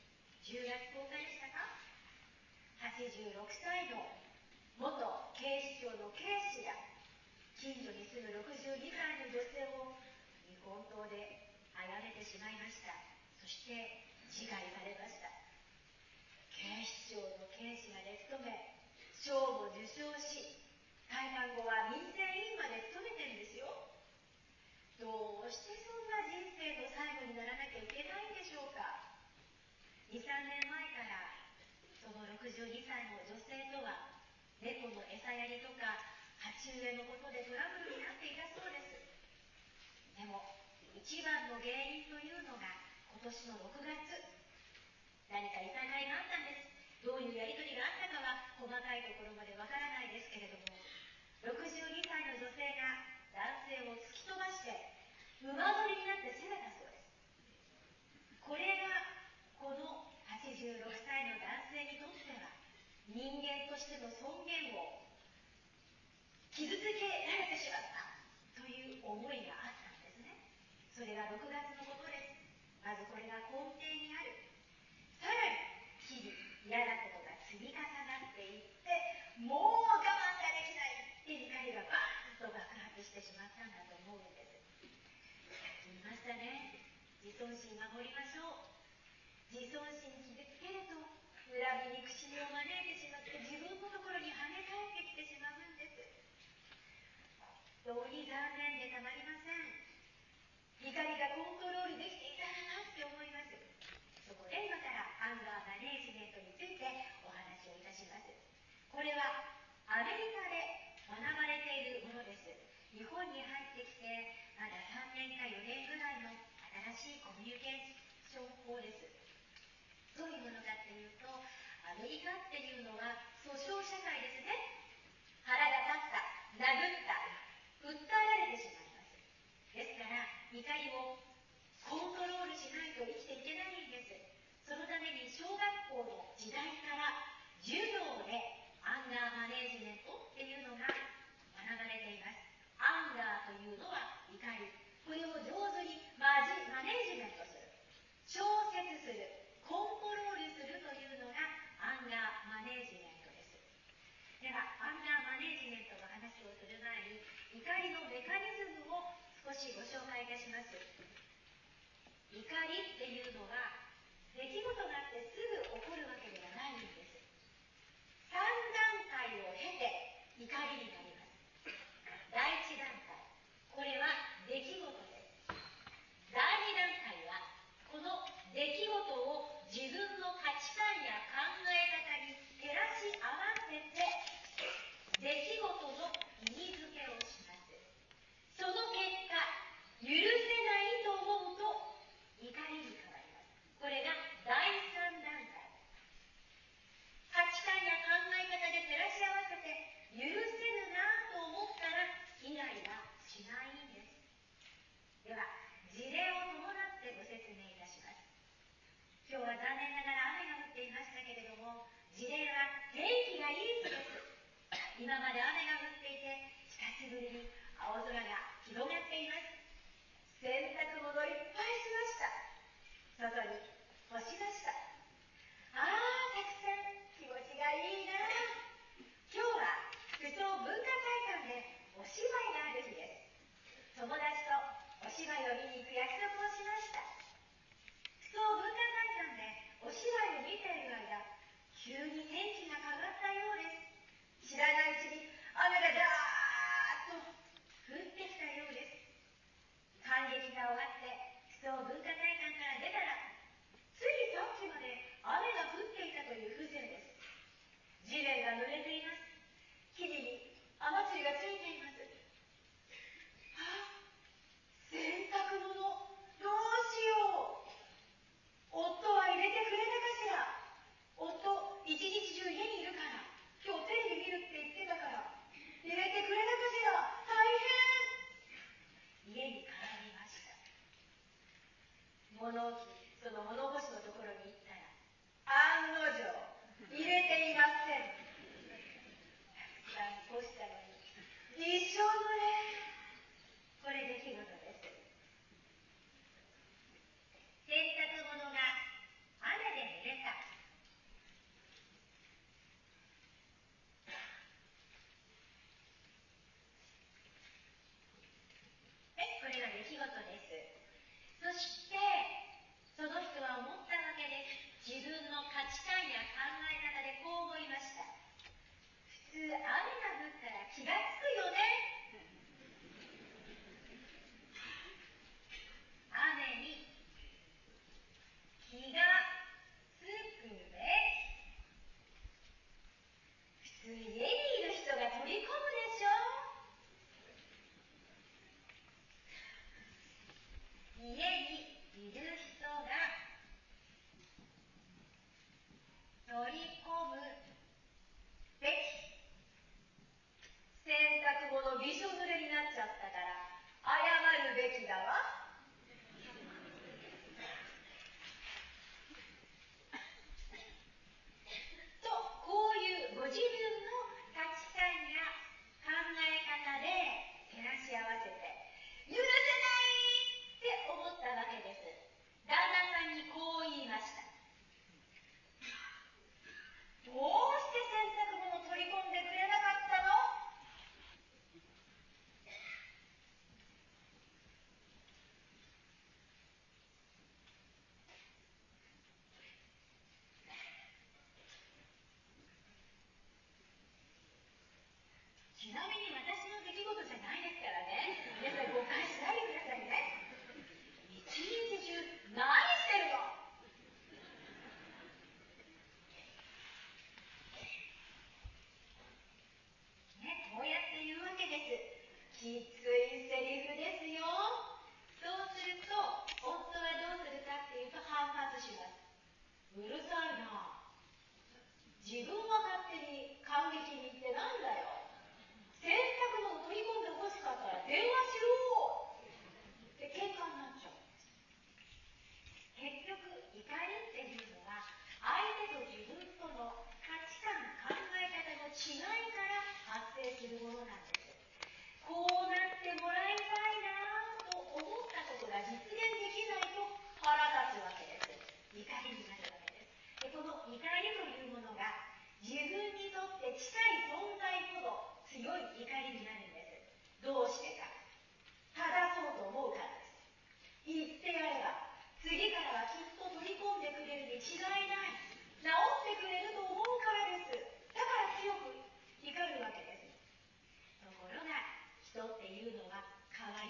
。10月10日でしたか。86歳の元警視庁の警視が近所に住む62歳の女性を日本刀で殺めてしまいました。そして自害されました。警視庁の警視が務め、賞も受賞し、退官後は民生委員まで務めてるんですよ。どうしてそんな人生の最後にならなきゃいけないんでしょうか。2、3年前からその62歳の女性とは猫の餌やりとか鉢植えのことでトラブルになっていたそうです。でも一番の原因というのが今年の6月、何かいさかいがあったんです。どういうやり取りがあったかは細かいところまでわからないですけれども、62歳の女性が男性を突き飛ばして馬乗りになって攻めたそうです。これがこの86歳の男性にとっては人間としての尊厳を傷つけられてしまったという思いがあったんですね。それが6月のことです。まずこれが根底にある。さらに日々嫌なことが積み重なっていって、もう我慢ができないって怒りがバーンと爆発してしまったんだと思うんです。言いましたね。自尊心守りましょう。自尊心傷つけると恨み憎しみを招いてしまって、自分のところに跳ね返ってきてしまうんです。本当に残念でたまりません。怒りがコントロールできていたらなって思います。そこで今からアンガーマネージメントについてお話をいたします。これはアメリカで学ばれているものです。日本に入ってきてまだ3年か4年ぐらいの新しいコミュニケーション法です。どういうものかっていうと、アメリカっていうのは訴訟社会ですね。腹が立った、殴った、訴えられてしまいます。ですか怒りのメカニズムを少しご紹介いたします。怒りっていうのは出来事があってすぐ起こるわけではないんです。3段階を経て怒りになります。第1段階、これは出来事です。第2段階はこの出来事を自分の価値観や考え方に照らし合わせて出来事の意味付けをします。その結果、許せないと思うと怒りに変わります。これが第3段階。価値観や考え方で照らし合わせて許せるなと思ったらイライラしないんです。では、事例を伴ってご説明いたします。今日は残念ながら雨が降っていましたけれども、事例は天気がいい日です。今まで雨が降っていて、久しぶりに青空が広がっています。洗濯物いっぱいしました。外に干しました。たくさん気持ちがいいな。今日は服装文化会館でお芝居がある日です。友達とお芝居を見に行く約束をしました。服装文化会館でお芝居を見ている間、急に天気が変わったようです。知らないうちに雨がダーッと降ってきたようです。観劇が終わって服装文化会館から出たら、ついさっきまで雨が降っていたという風情です。地面が濡れています。木々に雨露がついています。洗濯物どうしよう。夫は入れてくれたかしら。夫、一日中家にいるから、今日テレビ見るって言ってたから、入れてくれたかしら。大変。家に帰りました。その物干しのところに行ったら、案の定、入れていません。たくさん干したのに、びしょ濡れ。これ出来事です。洗濯物が雨で濡れた。これが出来事です。そして、その人は思ったわけです。自分の価値観や考え方でこう思いました。普通、雨が降ったら気がつくよね。雨に気がつくね。普通、家にいる人が取り込むでしょ。家にいる人が取り込むべき。洗濯物びしょ濡れになっちゃったから謝るべきだわ。と、こういうご自分の価値観や考え方で照らし合わせて許せないって思ったわけです。旦那さんにこう言いました。どうして洗濯物取り込んでくれなかったの？ちなみに私の出来事じゃないですからね。皆さん誤解しないでくださいね。一日中何してるの？こうやって言うわけです。きついセリフですよ。そうすると、夫はどうするかっていうと反発します。うるさいな。自分は勝手に観劇に行ってなんだよ。洗濯物取り込んで欲しかったら電話しろって喧嘩になっちゃう。結局、怒りっていうのは相手と自分との価値観、考え方の違いから発生するものなんです。こうなってもらいたいなと思ったことが実現できないと腹立つわけです。怒りになるわけです。で、この怒りというものが自分にとって近い存在ほど強い怒りになるんです。どうし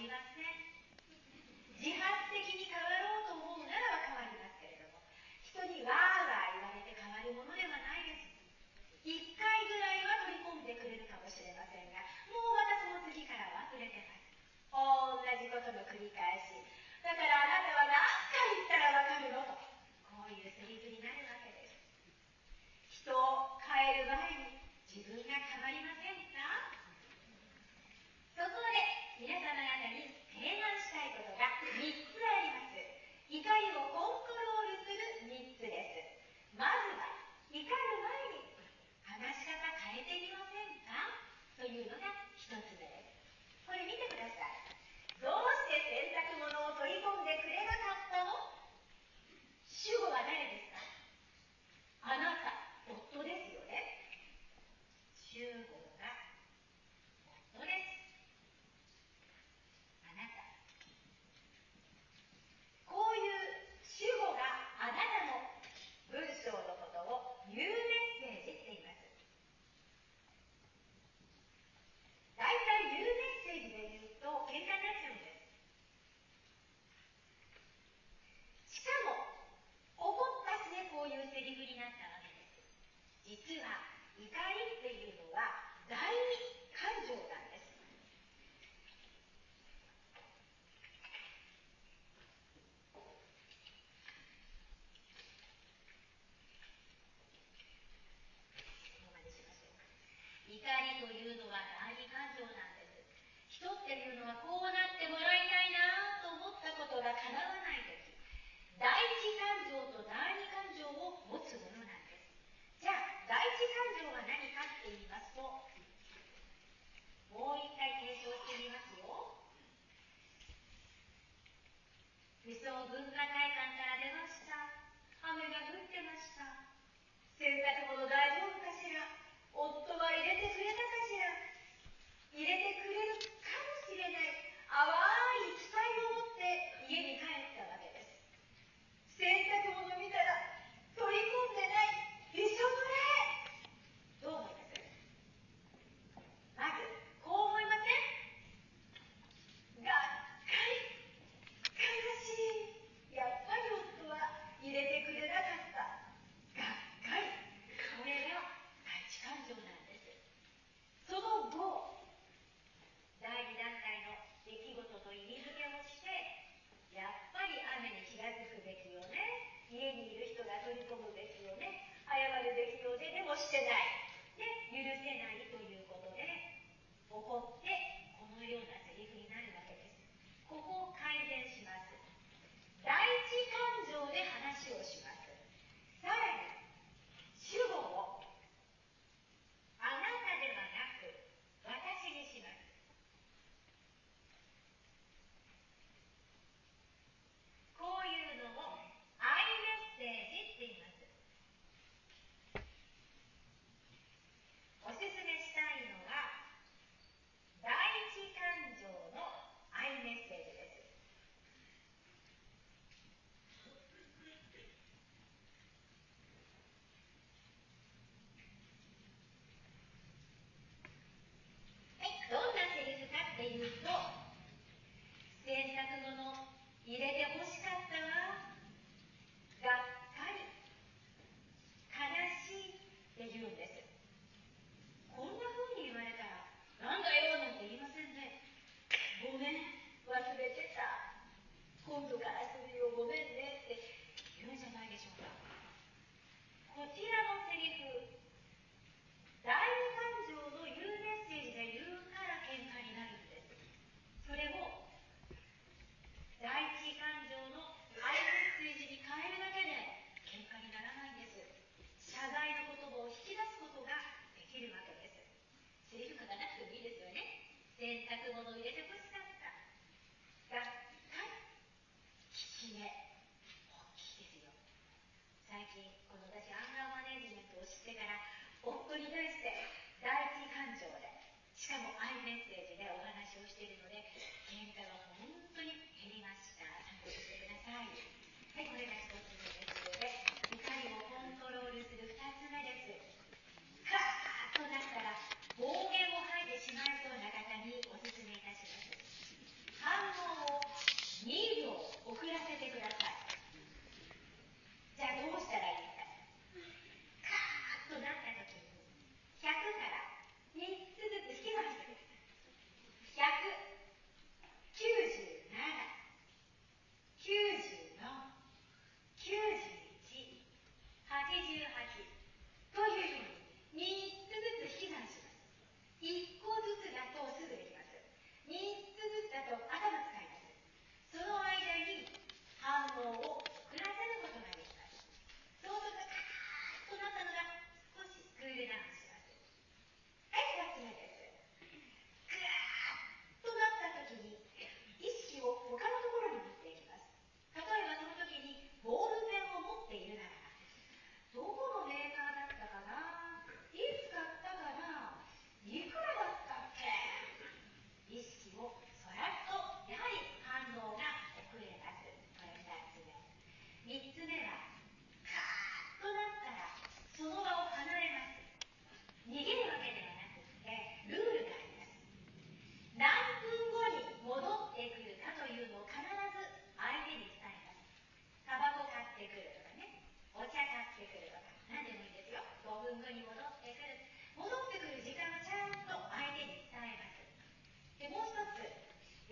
りません。自発的に変わろうと思うならば変わりますけれども、人にわーわー言われて変わるものではないです。1回ぐらいは取り込んでくれるかもしれませんが、もうまたその次から忘れてます。同じことの繰り返し。だからあなたは何回言ったらわかるのと、こういうセリフになるわけです。人を変える前に自分が変わりませんか？そこで皆様方に提案したいことが3つあります。怒りをコントロールする3つです。まずは怒る前に話し方変えてみませんかというのが1つ目です。これ見てください。どうして洗濯物を取り込んでくれなかったの？主語は誰ですか？あなた、夫ですよね。主語が夫です。あなた。こういう主語があなたの文章のことを言うメッセージって言います。大体言うメッセージで言うと喧嘩になっちゃうんです。しかも怒った末こういうセリフになったわけです。実は怒りっていうのは第二感情なんです。怒りというのは第二感情なんです。人っていうのはこうなってもらいたいなと思ったことが叶わないとき、第一感情と第二感情を持つものなんです。じゃあ第一感情は何かって言いますと、もう一回提唱してみますよ。理想文化会館から出ました。雨が降ってました。洗濯物大丈夫かしら？夫は入れてくれたかしら？入れてくれるかもしれない淡い期待を持って家に帰ったわけです。洗濯物見たら取り込んでないびしょ濡れ。どう思います？まずこう思いません？がっかり、悲しい、やっぱり夫は入れてくれなかった、がっかり。これが第一感情なんです。その後、第2段階の出来事と意味付けをして、やっぱり雨に気がつくべきよね、家にいる人が取り込むべきよね、謝るべきよね、でもしてないで許せないということで怒ってこのようなセリフになるわけです。ここを改善します。第一感情で話をします。さらに主語をあなたではなく私にします。こういうのをアイメッセージって言います。おすすめしたいのは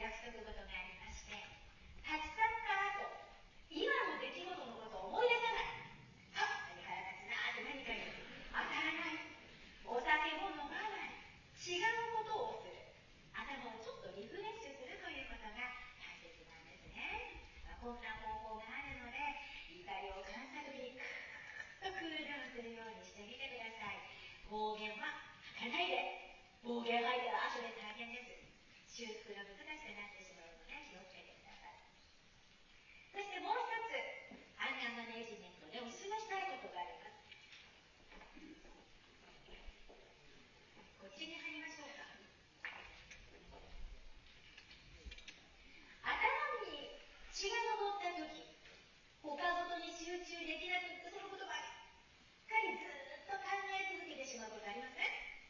約束事がありまして、立ち去った後、今の出来事のことを思い出さない。はっ、何腹立つなーって何かに当たらない。お酒も飲まない。違うことをする。頭をちょっとリフレッシュするということが大切なんですね。こんな方法があるので、怒りを感じた時にクールダウンするようにしてみてください。暴言は吐かないで。暴言吐いたら後で大変です。修復が難しくなってしまうので気をつけてください。そしてもう一つ、アンガーマネージメントでお勧めしたいことがあります。こっちに貼りましょうか。頭に血が上った時、他事に集中できなくってそのことばっかりずっと考え続けてしまうことありません？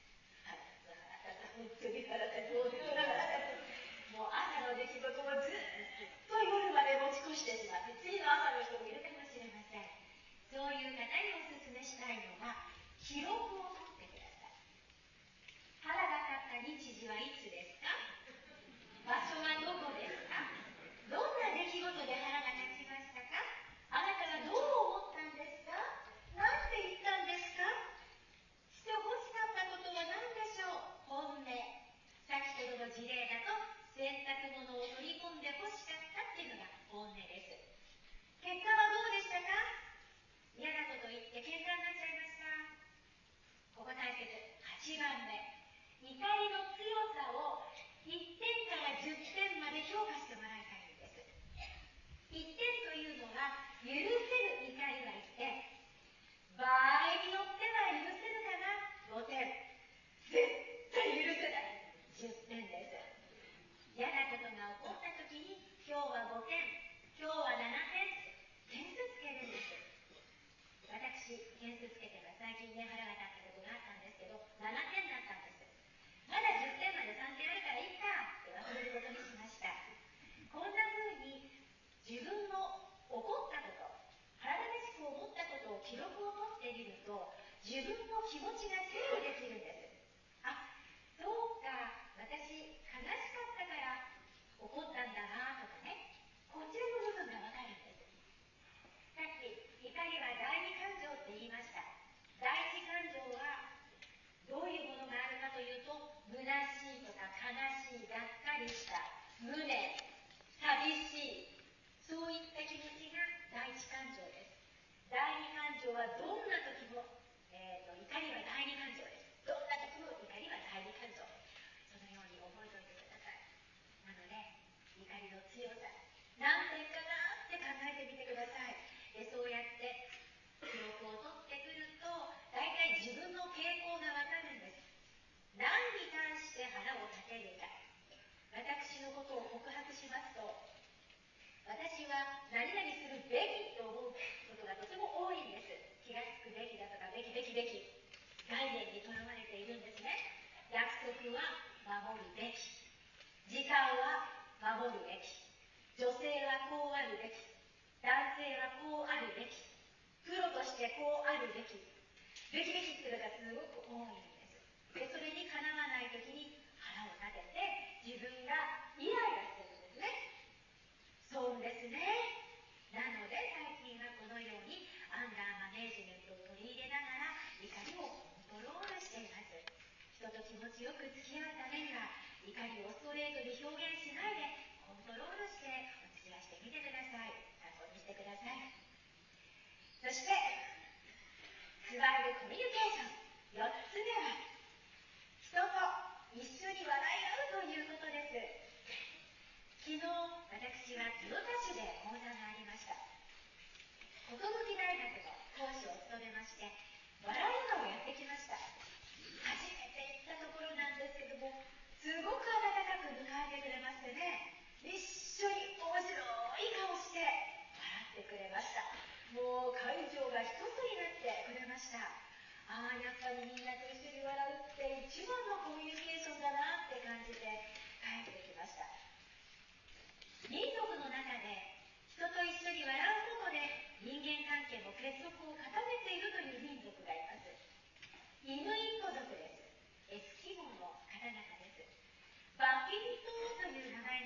本当に腹立つ、本当に腹立つ。もう朝の出来事をずっと夜まで持ち越してしまって、次の朝の人もいるかもしれません。そういう方にお勧めしたいのは、記録を取ってください。腹が立った日時はいつですか？場所はどこですか？どんな出来事で腹が立ちましたか？あなたはどう思ったんですか？なんて言ったんですか？して欲しかったことは何でしょう？本音。先ほどの事例だと洗濯物を取り込んで欲しかったっていうのが本音です。結果はどうでしたか？嫌なこと言って喧嘩になっちゃいました。ここ大切。8番目。怒りの強さを1点から10点まで評価してもらいたいんです。1点というのは許せる怒りは1点。場合によっては許せるかな5点。絶対許せない10点です。嫌なことが起こった時に今日は5点、今日は7点、点数つけるんです。私、点数つけてます。最近ね、腹が立ったことがあったんですけど、7点だったんです。まだ10点まで3点あるからいいかって忘れることにしました。こんな風に自分の起こったこと、腹立たしく思ったことを記録を取ってみると、自分の気持ちが整理できるんです。あ、そうか、私悲しかったから怒ったんだなとかね、こちらの部分がわかるんです。さっき怒りは第二感情って言いました。第一感情はどういうものがあるかというと、虚しいとか悲しい、がっかりした、無念、寂しい、そういった気持ちが第一感情です。第二感情はどんな時も、怒りは第二感情です。どんな時も怒りは第二感情。そのように覚えておいてください。なので、怒りの強さ、何点かなって考えてみてください。で、そうやって記録を取ってくると、大体自分の傾向がわかるんです。何に対して腹を立てるか。私のことを告白しますと、私は何々するべきと思うことがとても多いんです。気がつくべきだとか、べき概念にとらわれているんですね。約束は守るべき、時間は守るべき、女性はこうあるべき、男性はこうあるべき、プロとしてこうあるべき、べきっていうのがすごく多いんです。で、それにかなわないときに腹を立てて自分がイライラするんですね。そうですね。なので最近はこのようにアンガーマネージメントを取り入れながら怒りをコントロールしています。人と気持ちよく付き合うためには怒りをストレートに表現しないでコントロールしてお付き合いしてみてください。参考にしてください。そしてスマイルコミュニケーション、4つ目は人と一緒に笑い合うということです。昨日、私は豊田市で講座がありました。寿大学の講師を務めまして、笑いヨガをやってきました。初めて行ったところなんですけども、すごく温かく迎えてくれましてね、一緒に面白い顔して笑ってくれました。もう会場が一つになってくれました。ああ、やっぱりみんなと一緒に笑うって一番のコミュニケーションだなって感じて帰ってきました。民族の中で人と一緒に笑うことで人間関係の結束を固めているという民族がいます。イヌイット族です。エスキモーの方々です。バフィン島という名前の島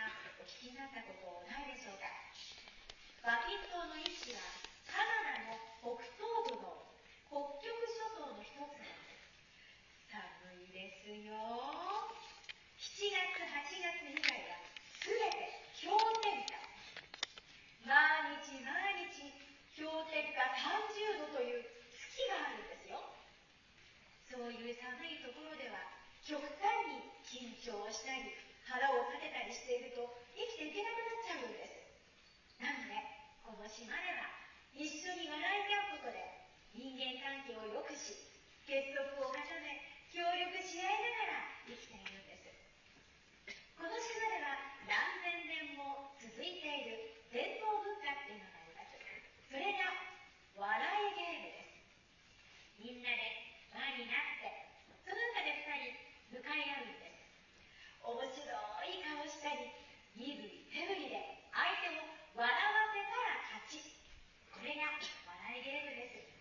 お聞きになったことないでしょうか。バフィン島の位置はカナダの北東部の北極諸島の一つなんです。寒いですよ。7月、8月